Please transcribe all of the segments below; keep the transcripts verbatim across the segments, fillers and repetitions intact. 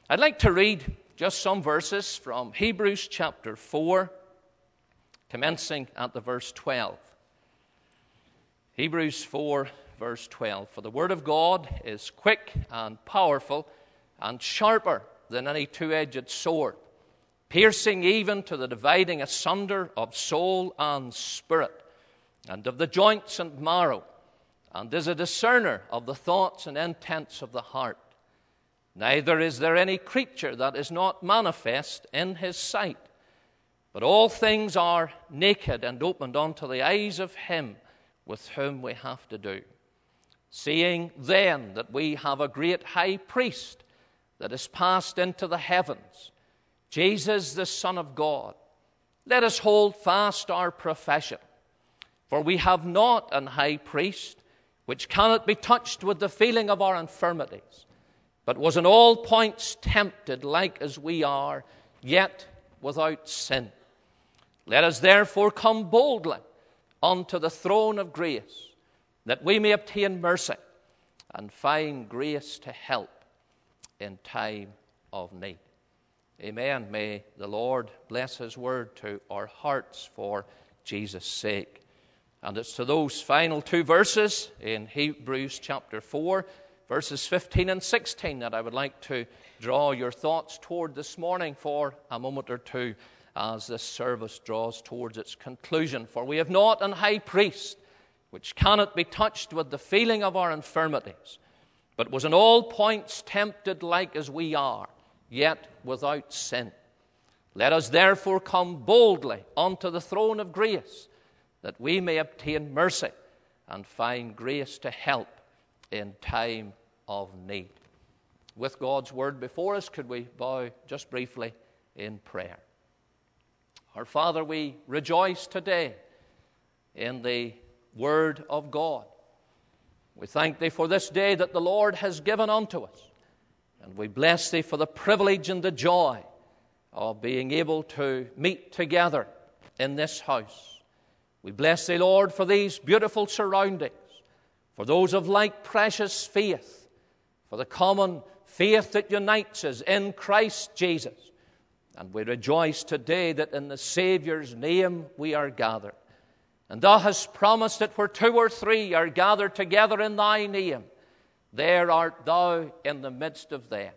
I'd like to read just some verses from Hebrews chapter four, commencing at the verse twelve. Hebrews four, verse twelve. For the word of God is quick and powerful and sharper than any two-edged sword, piercing even to the dividing asunder of soul and spirit, and of the joints and marrow, and is a discerner of the thoughts and intents of the heart. Neither is there any creature that is not manifest in his sight, but all things are naked and opened unto the eyes of him with whom we have to do. Seeing then that we have a great high priest that is passed into the heavens, Jesus the Son of God, let us hold fast our profession. For we have not an high priest which cannot be touched with the feeling of our infirmities, but was in all points tempted like as we are, yet without sin. Let us therefore come boldly unto the throne of grace, that we may obtain mercy and find grace to help in time of need. Amen. May the Lord bless his word to our hearts for Jesus' sake. And it's to those final two verses in Hebrews chapter four, verses fifteen and sixteen, that I would like to draw your thoughts toward this morning for a moment or two as this service draws towards its conclusion. For we have not an high priest which cannot be touched with the feeling of our infirmities, but was in all points tempted like as we are, yet without sin. Let us therefore come boldly unto the throne of grace, that we may obtain mercy and find grace to help in time of need. With God's word before us, could we bow just briefly in prayer? Our Father, we rejoice today in the word of God. We thank thee for this day that the Lord has given unto us. And we bless thee for the privilege and the joy of being able to meet together in this house. We bless thee, Lord, for these beautiful surroundings, for those of like precious faith, for the common faith that unites us in Christ Jesus. And we rejoice today that in the Savior's name we are gathered. And thou hast promised that where two or three are gathered together in thy name, there art thou in the midst of them.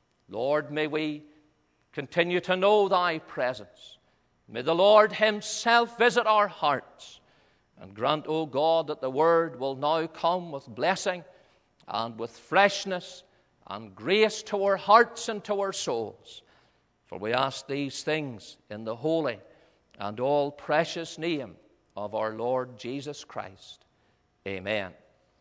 Lord, may we continue to know thy presence. May the Lord himself visit our hearts, and grant, O God, that the word will now come with blessing and with freshness and grace to our hearts and to our souls. For we ask these things in the holy and all precious name of our Lord Jesus Christ. Amen.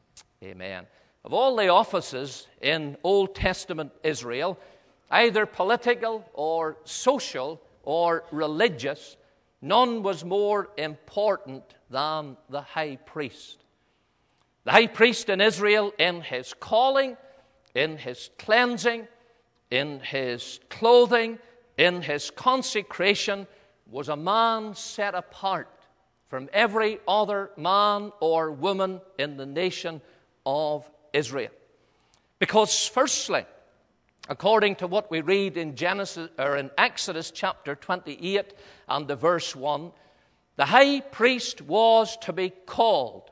Amen. Of all the offices in Old Testament Israel, either political or social or religious, none was more important than the high priest. The high priest in Israel, in his calling, in his cleansing, in his clothing, in his consecration, was a man set apart from every other man or woman in the nation of Israel. Because firstly, according to what we read in Genesis or in Exodus chapter twenty-eight and the verse one, the high priest was to be called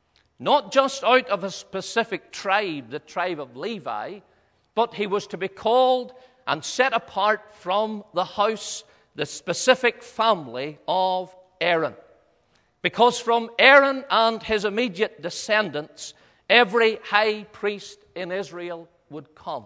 not just out of a specific tribe, the tribe of Levi, but he was to be called and set apart from the house, the specific family of Aaron. Because from Aaron and his immediate descendants, every high priest in Israel would come.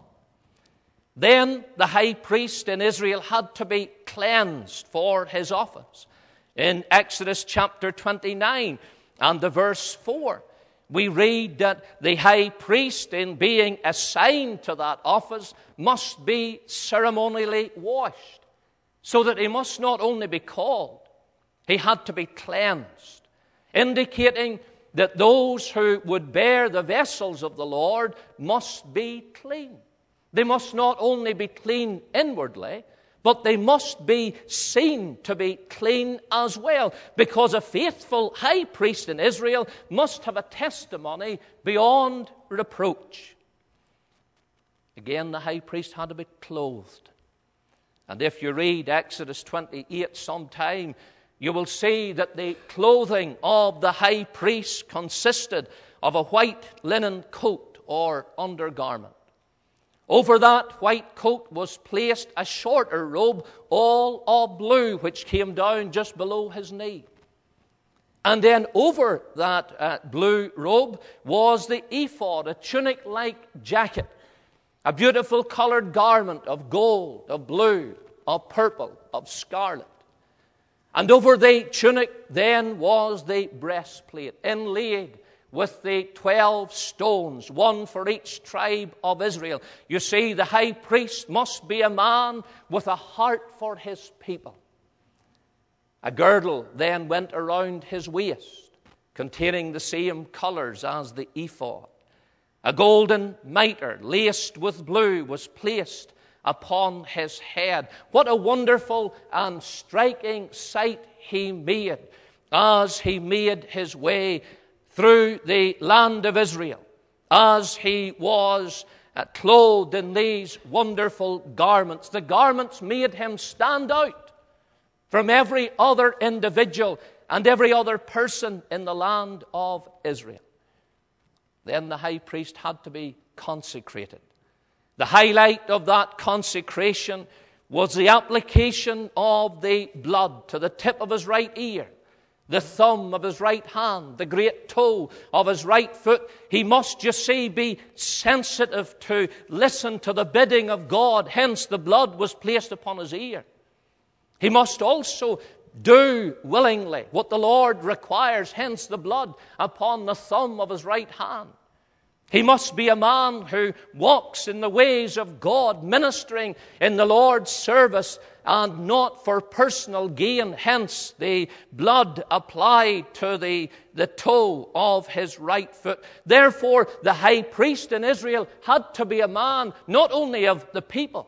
Then the high priest in Israel had to be cleansed for his office. In Exodus chapter twenty-nine and the verse four, we read that the high priest, in being assigned to that office, must be ceremonially washed, so that he must not only be called, he had to be cleansed, indicating that those who would bear the vessels of the Lord must be clean. They must not only be clean inwardly, but they must be seen to be clean as well, because a faithful high priest in Israel must have a testimony beyond reproach. again, the high priest had to be clothed. And if you read Exodus twenty-eight sometime, you will see that the clothing of the high priest consisted of a white linen coat or undergarment. Over that white coat was placed a shorter robe, all of blue, which came down just below his knee. And then over that uh, blue robe was the ephod, a tunic-like jacket, a beautiful colored garment of gold, of blue, of purple, of scarlet. And over the tunic then was the breastplate, inlaid with the twelve stones, one for each tribe of Israel. You see, the high priest must be a man with a heart for his people. A girdle then went around his waist, containing the same colors as the ephod. A golden mitre, laced with blue, was placed upon his head. What a wonderful and striking sight he made as he made his way through the land of Israel, as he was uh, clothed in these wonderful garments. The garments made him stand out from every other individual and every other person in the land of Israel. Then the high priest had to be consecrated. The highlight of that consecration was the application of the blood to the tip of his right ear, the thumb of his right hand, the great toe of his right foot. He must, you see, be sensitive to listen to the bidding of God. Hence the blood was placed upon his ear. He must also do willingly what the Lord requires. Hence the blood upon the thumb of his right hand. He must be a man who walks in the ways of God, ministering in the Lord's service and not for personal gain. Hence the blood applied to the, the toe of his right foot. Therefore, the high priest in Israel had to be a man not only of the people,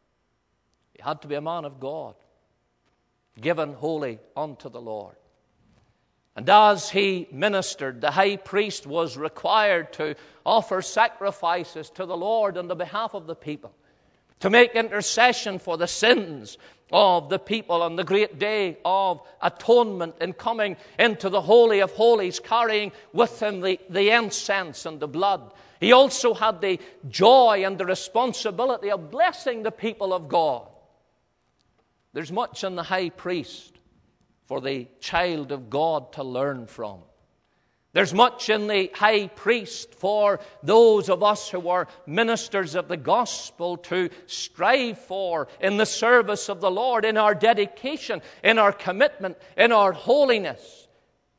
he had to be a man of God, given wholly unto the Lord. And as he ministered, the high priest was required to offer sacrifices to the Lord on the behalf of the people, to make intercession for the sins of the people on the great day of atonement, in coming into the Holy of Holies, carrying with him the, the incense and the blood. He also had the joy and the responsibility of blessing the people of God. There's much in the high priest for the child of God to learn from. There's much in the high priest for those of us who are ministers of the gospel to strive for in the service of the Lord, in our dedication, in our commitment, in our holiness.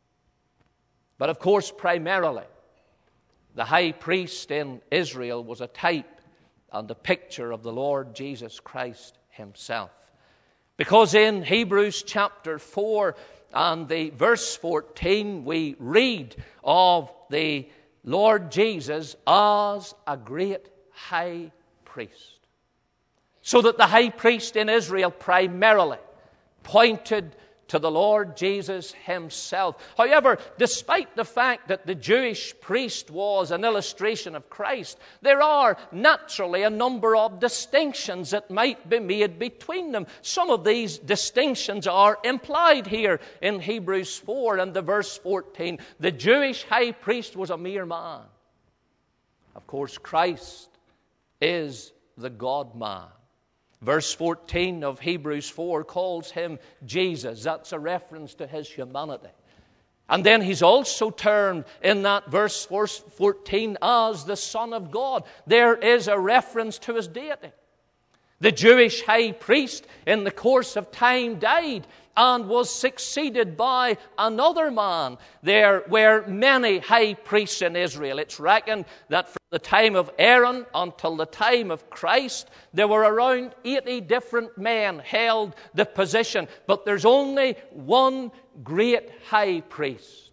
But of course, primarily, the high priest in Israel was a type and a picture of the Lord Jesus Christ himself. Because in Hebrews chapter four and the verse fourteen, we read of the Lord Jesus as a great high priest. So that the high priest in Israel primarily pointed to the Lord Jesus himself. However, despite the fact that the Jewish priest was an illustration of Christ, there are naturally a number of distinctions that might be made between them. Some of these distinctions are implied here in Hebrews four and the verse fourteen. The Jewish high priest was a mere man. Of course, Christ is the God-man. Verse fourteen of Hebrews four calls him Jesus. That's a reference to his humanity. And then he's also termed in that verse fourteen as the Son of God. There is a reference to his deity. The Jewish high priest in the course of time died and was succeeded by another man. There were many high priests in Israel. It's reckoned that from the time of Aaron until the time of Christ, there were around eighty different men held the position. But there's only one great high priest,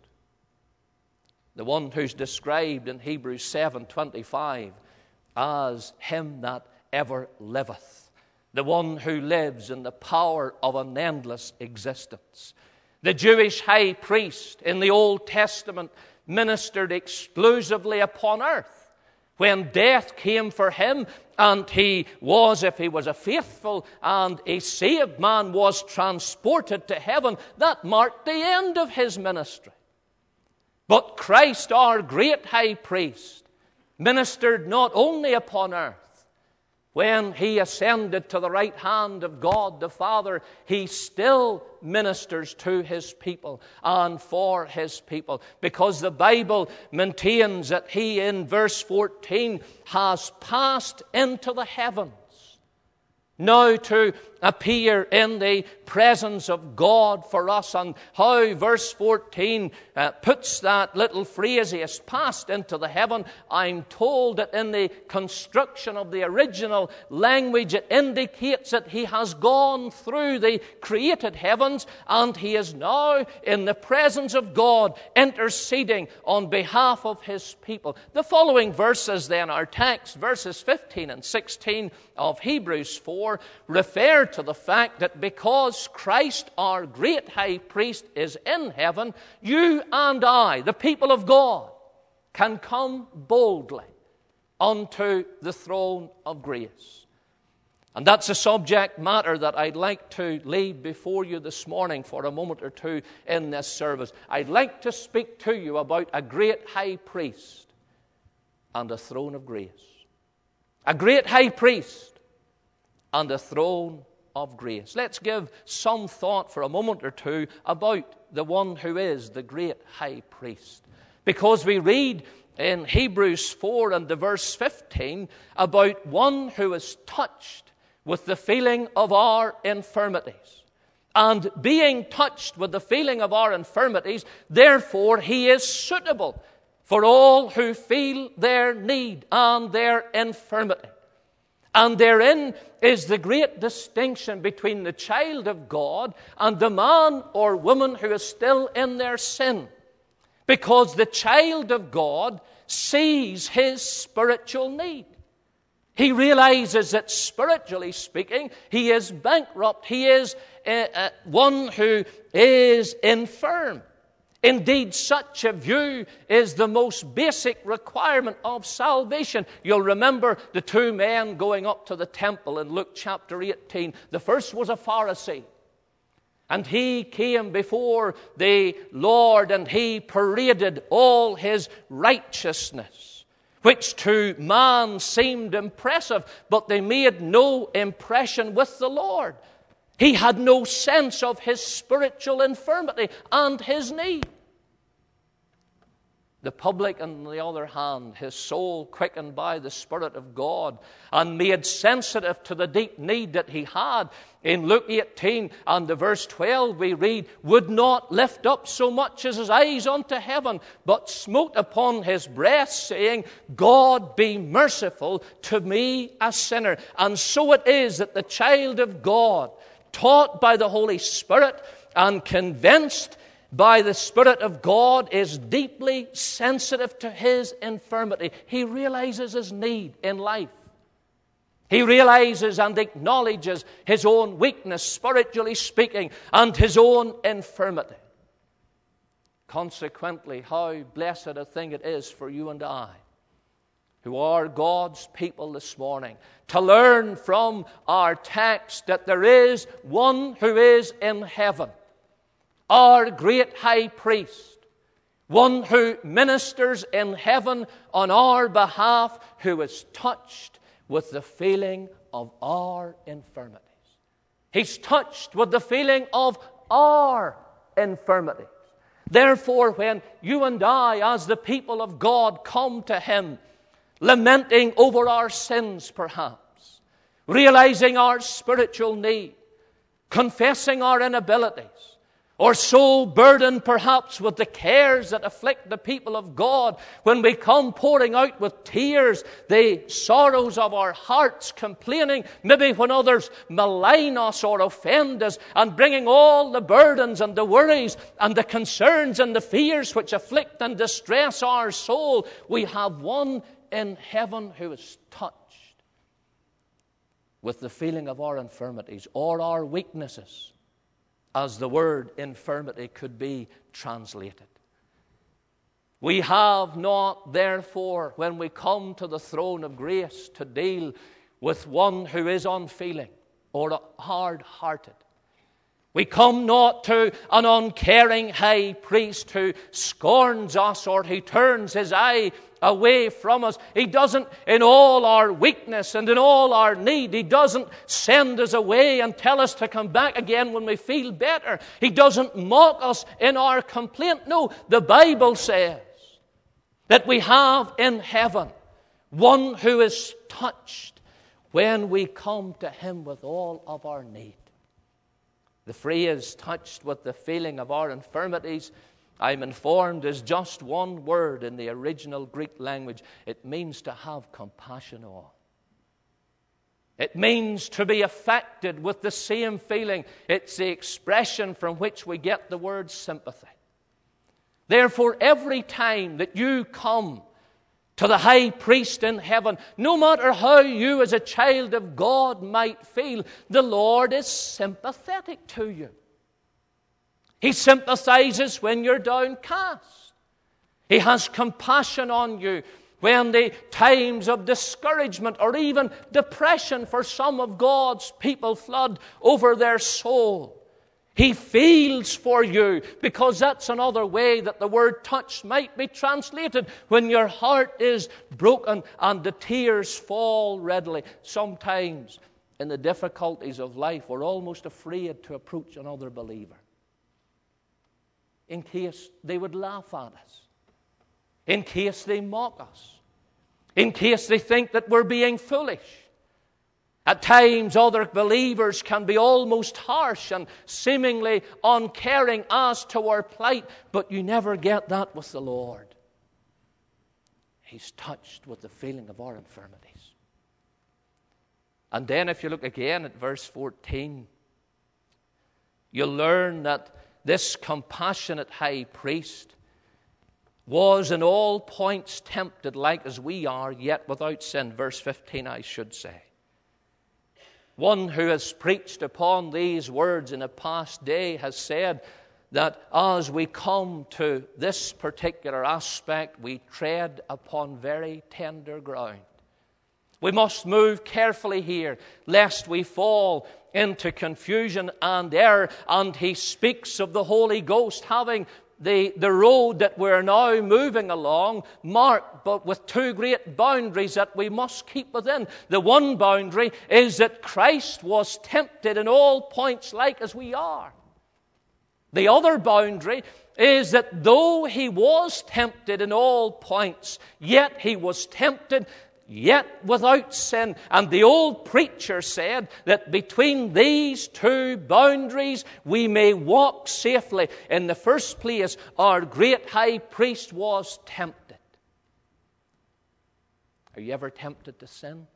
the one who's described in Hebrews seven twenty-five as him that ever liveth. The one who lives in the power of an endless existence. The Jewish high priest in the Old Testament ministered exclusively upon earth. When death came for him and he was, if he was a faithful and a saved man, was transported to heaven, that marked the end of his ministry. But Christ, our great high priest, ministered not only upon earth. When he ascended to the right hand of God the Father, he still ministers to his people and for his people, because the Bible maintains that he, in verse fourteen, has passed into the heavens, now to appear in the presence of God for us. And how verse fourteen uh, puts that little phrase, he has passed into the heaven, I'm told that in the construction of the original language, it indicates that he has gone through the created heavens and he is now in the presence of God, interceding on behalf of his people. The following verses then, our text, verses fifteen and sixteen of Hebrews four, refer to the fact that because Christ, our great high priest, is in heaven, you and I, the people of God, can come boldly unto the throne of grace. And that's a subject matter that I'd like to lay before you this morning for a moment or two in this service. I'd like to speak to you about a great high priest and a throne of grace. A great high priest and a throne of grace. Let's give some thought for a moment or two about the one who is the great high priest. Because we read in Hebrews four and the verse fifteen about one who is touched with the feeling of our infirmities. And being touched with the feeling of our infirmities, therefore he is suitable for all who feel their need and their infirmity. And therein is the great distinction between the child of God and the man or woman who is still in their sin. Because the child of God sees his spiritual need. He realizes that, spiritually speaking, he is bankrupt. He is uh, uh, one who is infirm. Indeed, such a view is the most basic requirement of salvation. You'll remember the two men going up to the temple in Luke chapter eighteen. The first was a Pharisee, and he came before the Lord and he paraded all his righteousness, which to man seemed impressive, but they made no impression with the Lord. He had no sense of his spiritual infirmity and his need. The public, on the other hand, his soul quickened by the Spirit of God and made sensitive to the deep need that he had. In Luke eighteen and the verse twelve we read, would not lift up so much as his eyes unto heaven, but smote upon his breast, saying, God be merciful to me, a sinner. And so it is that the child of God, taught by the Holy Spirit and convinced by the Spirit of God, is deeply sensitive to his infirmity. He realizes his need in life. He realizes and acknowledges his own weakness, spiritually speaking, and his own infirmity. Consequently, how blessed a thing it is for you and I, who are God's people this morning, to learn from our text that there is one who is in heaven, our great high priest, one who ministers in heaven on our behalf, who is touched with the feeling of our infirmities. He's touched with the feeling of our infirmities. Therefore, when you and I, as the people of God, come to him, lamenting over our sins perhaps, realizing our spiritual need, confessing our inabilities, or so burdened perhaps with the cares that afflict the people of God, when we come pouring out with tears the sorrows of our hearts, complaining maybe when others malign us or offend us, and bringing all the burdens and the worries and the concerns and the fears which afflict and distress our soul, we have one in heaven who is touched with the feeling of our infirmities or our weaknesses, as the word infirmity could be translated. We have not, therefore, when we come to the throne of grace, to deal with one who is unfeeling or hard-hearted. We come not to an uncaring high priest who scorns us or who turns his eye away from us. He doesn't, in all our weakness and in all our need, He doesn't send us away and tell us to come back again when we feel better. He doesn't mock us in our complaint. No, the Bible says that we have in heaven one who is touched when we come to Him with all of our need. The phrase, touched with the feeling of our infirmities, I'm informed, is just one word in the original Greek language. It means to have compassion on. It means to be affected with the same feeling. It's the expression from which we get the word sympathy. Therefore, every time that you come to the high priest in heaven, no matter how you as a child of God might feel, the Lord is sympathetic to you. He sympathizes when you're downcast. He has compassion on you when the times of discouragement or even depression for some of God's people flood over their soul. He feels for you, because that's another way that the word touch might be translated. When your heart is broken and the tears fall readily. Sometimes in the difficulties of life, we're almost afraid to approach another believer, in case they would laugh at us, in case they mock us, in case they think that we're being foolish. At times, other believers can be almost harsh and seemingly uncaring as to our plight, but you never get that with the Lord. He's touched with the feeling of our infirmities. And then if you look again at verse fourteen, you'll learn that this compassionate high priest was in all points tempted like as we are, yet without sin. Verse fifteen, I should say. One who has preached upon these words in a past day has said that as we come to this particular aspect, we tread upon very tender ground. We must move carefully here, lest we fall into confusion and error. And he speaks of the Holy Ghost having The, the road that we're now moving along marked, but with two great boundaries that we must keep within. The one boundary is that Christ was tempted in all points like as we are. The other boundary is that though He was tempted in all points, yet He was tempted yet without sin. And the old preacher said that between these two boundaries we may walk safely. In the first place, our great high priest was tempted. Are you ever tempted to sin?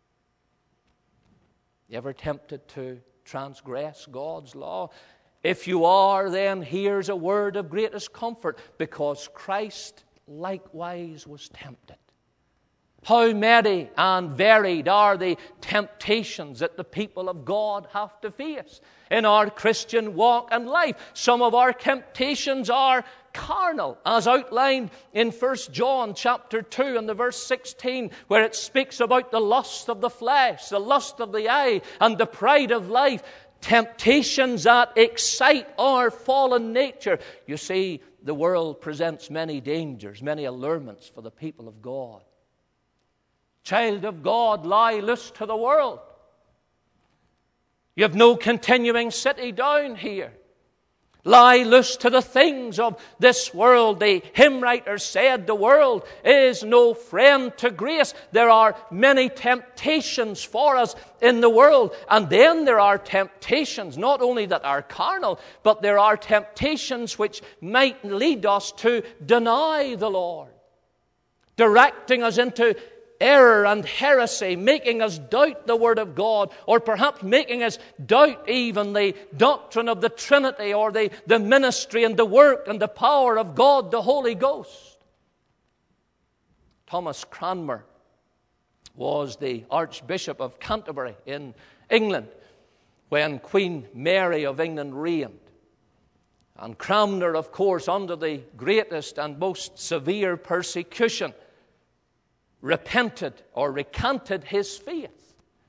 You ever tempted to transgress God's law? If you are, then here's a word of greatest comfort, because Christ likewise was tempted. How many and varied are the temptations that the people of God have to face in our Christian walk and life. Some of our temptations are carnal, as outlined in First John chapter two and the verse sixteen, where it speaks about the lust of the flesh, the lust of the eye, and the pride of life. Temptations that excite our fallen nature. You see, the world presents many dangers, many allurements for the people of God. Child of God, lie loose to the world. You have no continuing city down here. Lie loose to the things of this world. The hymn writer said the world is no friend to grace. There are many temptations for us in the world. And then there are temptations not only that are carnal, but there are temptations which might lead us to deny the Lord, directing us into error and heresy, making us doubt the Word of God, or perhaps making us doubt even the doctrine of the Trinity, or the, the ministry and the work and the power of God, the Holy Ghost. Thomas Cranmer was the Archbishop of Canterbury in England when Queen Mary of England reigned. And Cranmer, of course, under the greatest and most severe persecution, repented or recanted his faith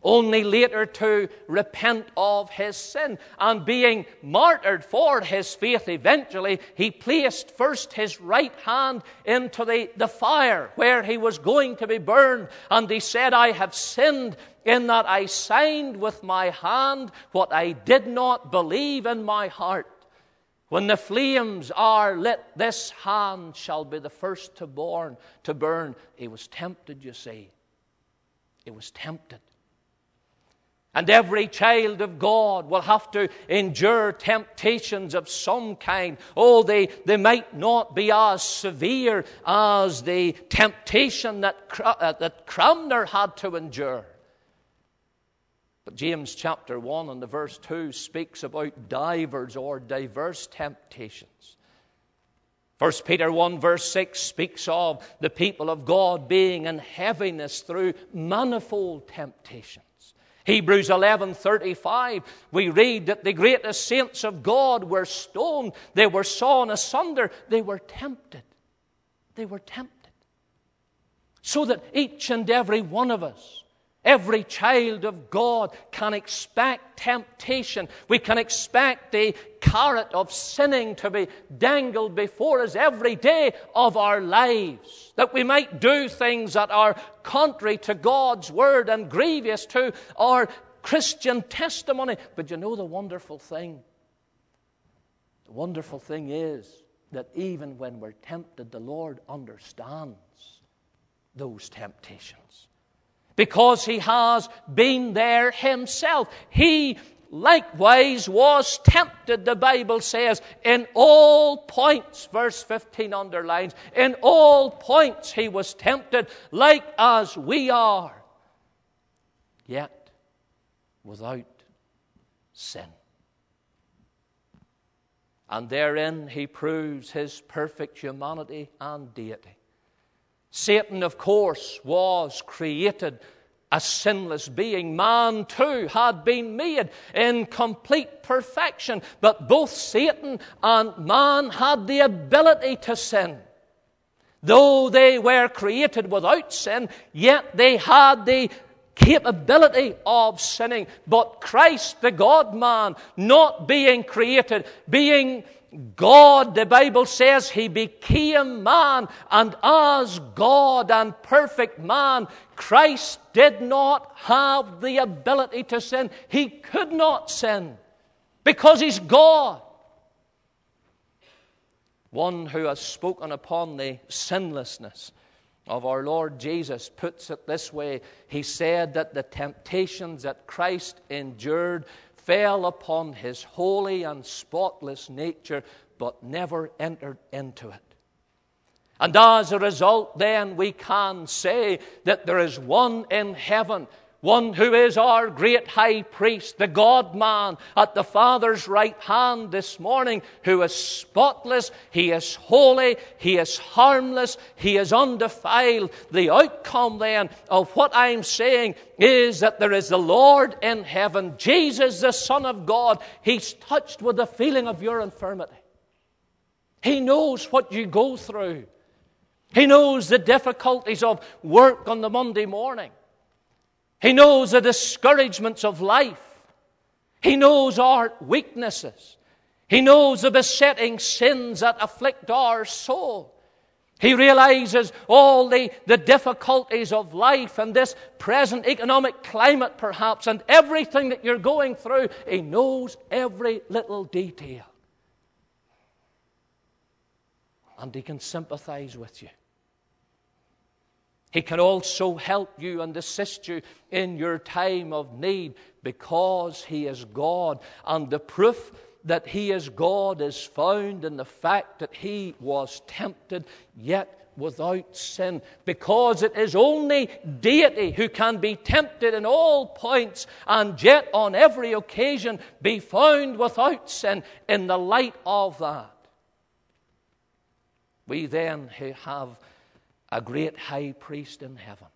only later to repent of his sin. And being martyred for his faith eventually, he placed first his right hand into the, the fire where he was going to be burned. And he said, I have sinned in that I signed with my hand what I did not believe in my heart. When the flames are lit, this hand shall be the first to burn. To burn. He was tempted, you see. He was tempted. And every child of God will have to endure temptations of some kind. Oh, they, they might not be as severe as the temptation that, uh, that Cranmer had to endure. But James chapter one and the verse two speaks about divers or diverse temptations. First Peter one verse six speaks of the people of God being in heaviness through manifold temptations. Hebrews eleven thirty-five, we read that the greatest saints of God were stoned, they were sawn asunder, they were tempted. They were tempted. So that each and every one of us, every child of God, can expect temptation. We can expect the carrot of sinning to be dangled before us every day of our lives, that we might do things that are contrary to God's word and grievous to our Christian testimony. But you know the wonderful thing? The wonderful thing is that even when we're tempted, the Lord understands those temptations, because He has been there Himself. He likewise was tempted, the Bible says, in all points. Verse fifteen underlines, in all points He was tempted, like as we are, yet without sin. And therein He proves His perfect humanity and deity. Satan, of course, was created a sinless being. Man, too, had been made in complete perfection. But both Satan and man had the ability to sin. Though they were created without sin, yet they had the capability of sinning. But Christ, the God-man, not being created, being God, the Bible says He became man, and as God and perfect man, Christ did not have the ability to sin. He could not sin because He's God. One who has spoken upon the sinlessness of our Lord Jesus puts it this way. He said that the temptations that Christ endured fell upon His holy and spotless nature, but never entered into it. And as a result, then, we can say that there is one in heaven, one who is our great high priest, the God-man at the Father's right hand this morning, who is spotless, He is holy, He is harmless, He is undefiled. The outcome then of what I'm saying is that there is the Lord in heaven, Jesus the Son of God. He's touched with the feeling of your infirmity. He knows what you go through. He knows the difficulties of work on the Monday morning. He knows the discouragements of life. He knows our weaknesses. He knows the besetting sins that afflict our soul. He realizes all the, the difficulties of life and this present economic climate perhaps, and everything that you're going through. He knows every little detail. And He can sympathize with you. He can also help you and assist you in your time of need, because He is God. And the proof that He is God is found in the fact that He was tempted, yet without sin. Because it is only deity who can be tempted in all points, and yet on every occasion be found without sin. In the light of that, we then have a great high priest in heaven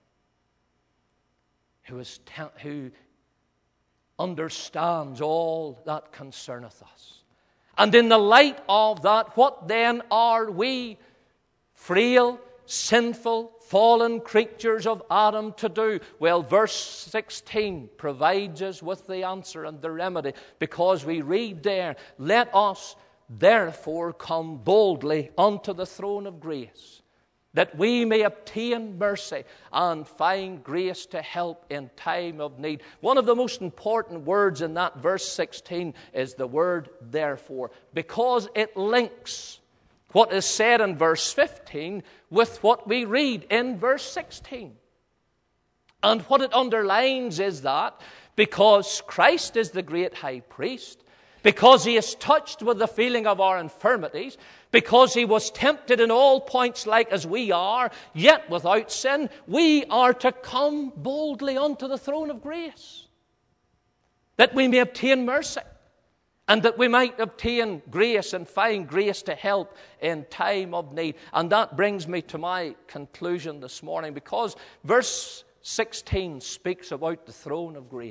who is te- who understands all that concerneth us. And in the light of that, what then are we? Frail, sinful, fallen creatures of Adam to do? Well, verse sixteen provides us with the answer and the remedy, because we read there, let us therefore come boldly unto the throne of grace, that we may obtain mercy and find grace to help in time of need. One of the most important words in that verse sixteen is the word therefore, because it links what is said in verse fifteen with what we read in verse sixteen. And what it underlines is that because Christ is the great high priest, because he is touched with the feeling of our infirmities, because he was tempted in all points like as we are, yet without sin, we are to come boldly unto the throne of grace, that we may obtain mercy, and that we might obtain grace and find grace to help in time of need. And that brings me to my conclusion this morning, because verse sixteen speaks about the throne of grace.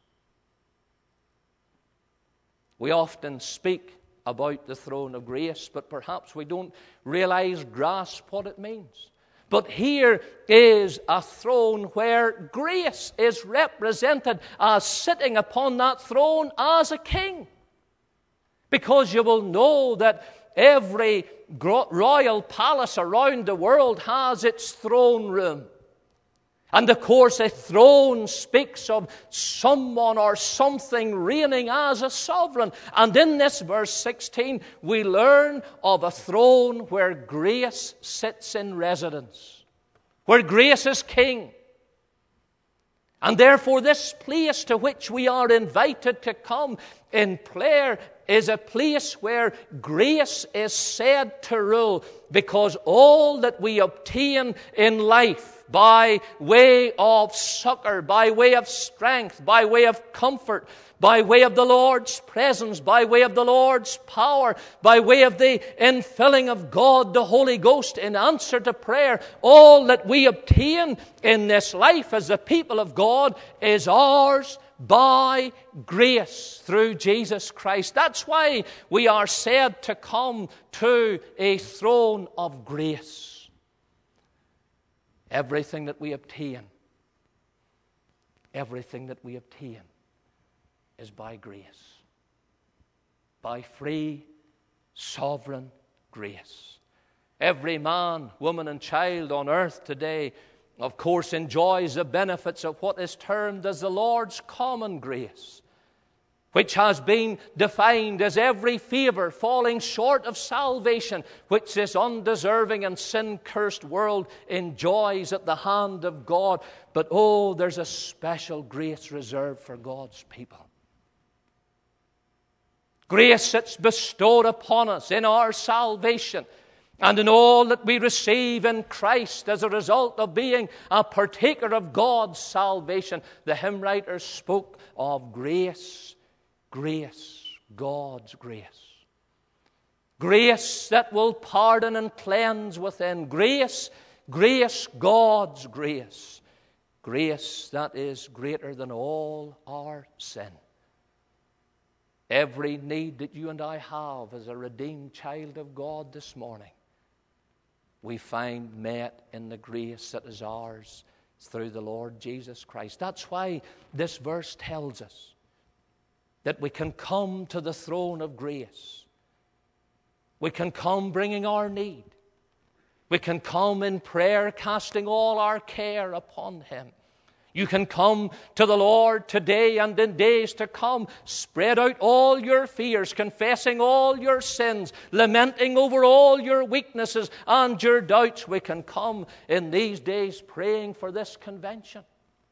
We often speak about the throne of grace, but perhaps we don't realize, grasp what it means. But here is a throne where grace is represented as sitting upon that throne as a king. Because you will know that every royal palace around the world has its throne room. And of course, a throne speaks of someone or something reigning as a sovereign. And in this verse sixteen, we learn of a throne where grace sits in residence, where grace is king. And therefore, this place to which we are invited to come in prayer is a place where grace is said to rule, because all that we obtain in life by way of succor, by way of strength, by way of comfort, by way of the Lord's presence, by way of the Lord's power, by way of the infilling of God, the Holy Ghost, in answer to prayer, all that we obtain in this life as the people of God is ours by grace through Jesus Christ. That's why we are said to come to a throne of grace. Everything that we obtain, everything that we obtain is by grace. By free, sovereign grace. Every man, woman, and child on earth today, of course, enjoys the benefits of what is termed as the Lord's common grace, which has been defined as every favor falling short of salvation, which this undeserving and sin-cursed world enjoys at the hand of God. But oh, there's a special grace reserved for God's people. Grace that's bestowed upon us in our salvation and in all that we receive in Christ as a result of being a partaker of God's salvation. The hymn writer spoke of grace, grace, God's grace. Grace that will pardon and cleanse within. Grace, grace, God's grace. Grace that is greater than all our sin. Every need that you and I have as a redeemed child of God this morning, we find met in the grace that is ours through the Lord Jesus Christ. That's why this verse tells us that we can come to the throne of grace. We can come bringing our need. We can come in prayer, casting all our care upon Him. You can come to the Lord today and in days to come. Spread out all your fears, confessing all your sins, lamenting over all your weaknesses and your doubts. We can come in these days praying for this convention.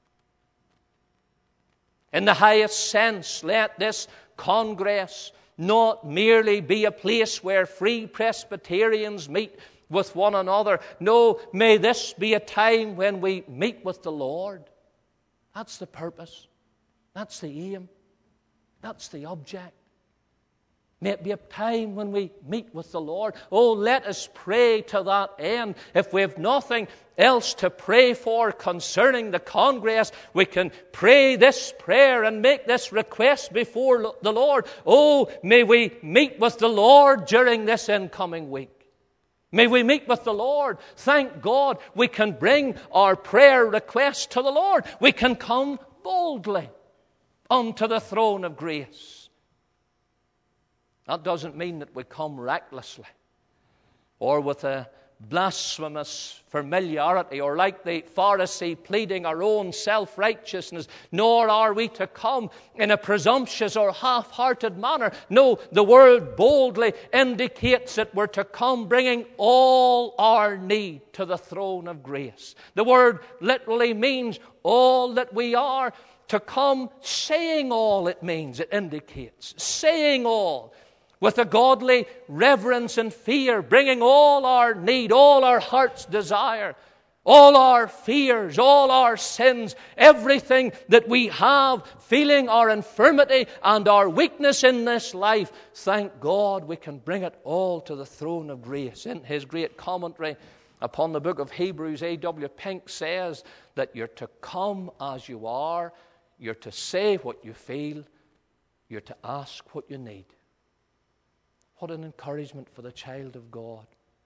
In the highest sense, let this Congress not merely be a place where free Presbyterians meet with one another. No, may this be a time when we meet with the Lord. That's the purpose. That's the aim. That's the object. May it be a time when we meet with the Lord. Oh, let us pray to that end. If we have nothing else to pray for concerning the Congress, we can pray this prayer and make this request before the Lord. Oh, may we meet with the Lord during this incoming week. May we meet with the Lord. Thank God we can bring our prayer requests to the Lord. We can come boldly unto the throne of grace. That doesn't mean that we come recklessly or with a blasphemous familiarity, or like the Pharisee pleading our own self-righteousness, nor are we to come in a presumptuous or half-hearted manner. No, the word boldly indicates that we're to come bringing all our need to the throne of grace. The word literally means all that we are, to come saying all it means, it indicates. Saying all. With a godly reverence and fear, bringing all our need, all our heart's desire, all our fears, all our sins, everything that we have, feeling our infirmity and our weakness in this life. Thank God we can bring it all to the throne of grace. In his great commentary upon the book of Hebrews, A W Pink says that you're to come as you are, you're to say what you feel, you're to ask what you need. What an encouragement for the child of God.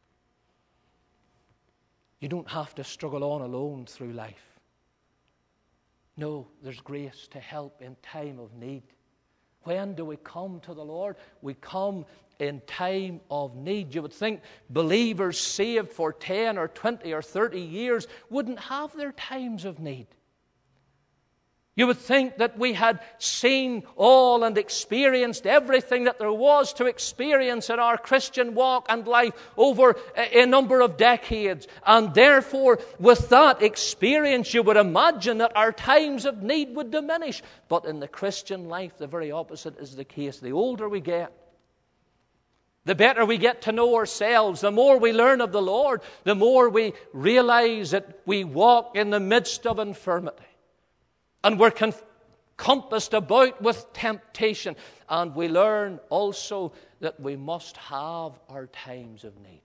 You don't have to struggle on alone through life. No, there's grace to help in time of need. When do we come to the Lord? We come in time of need. You would think believers saved for ten or twenty or thirty years wouldn't have their times of need. You would think that we had seen all and experienced everything that there was to experience in our Christian walk and life over a number of decades. And therefore, with that experience, you would imagine that our times of need would diminish. But in the Christian life, the very opposite is the case. The older we get, the better we get to know ourselves, the more we learn of the Lord, the more we realize that we walk in the midst of infirmity. And we're compassed about with temptation. And we learn also that we must have our times of need.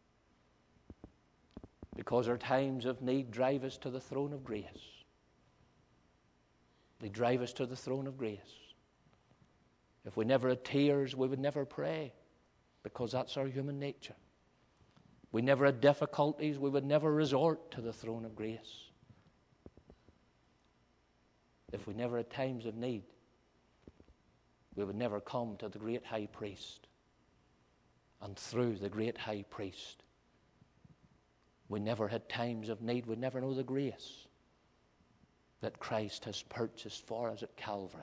Because our times of need drive us to the throne of grace. They drive us to the throne of grace. If we never had tears, we would never pray. Because that's our human nature. We never had difficulties, we would never resort to the throne of grace. If we never had times of need, we would never come to the great high priest. And through the great high priest, we never had times of need. We never know the grace that Christ has purchased for us at Calvary.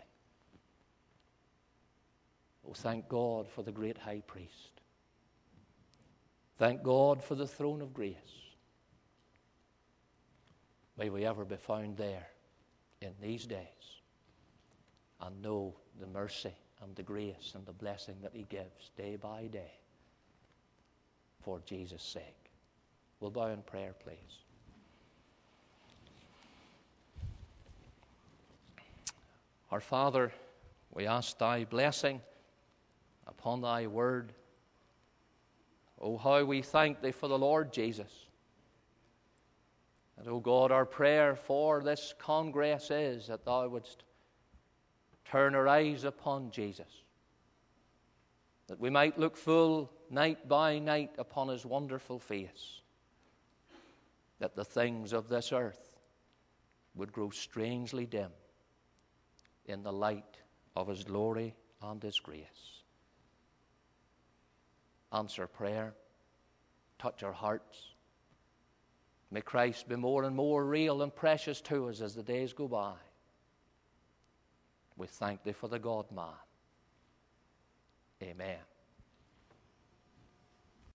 Oh, thank God for the great high priest. Thank God for the throne of grace. May we ever be found there in these days and know the mercy and the grace and the blessing that He gives day by day for Jesus' sake. We'll bow in prayer, please. Our Father, we ask Thy blessing upon Thy word. Oh, how we thank Thee for the Lord Jesus. And, oh God, our prayer for this congress is that Thou wouldst turn our eyes upon Jesus, that we might look full night by night upon His wonderful face, that the things of this earth would grow strangely dim in the light of His glory and His grace. Answer prayer, touch our hearts. May Christ be more and more real and precious to us as the days go by. We thank Thee for the God-man. Amen.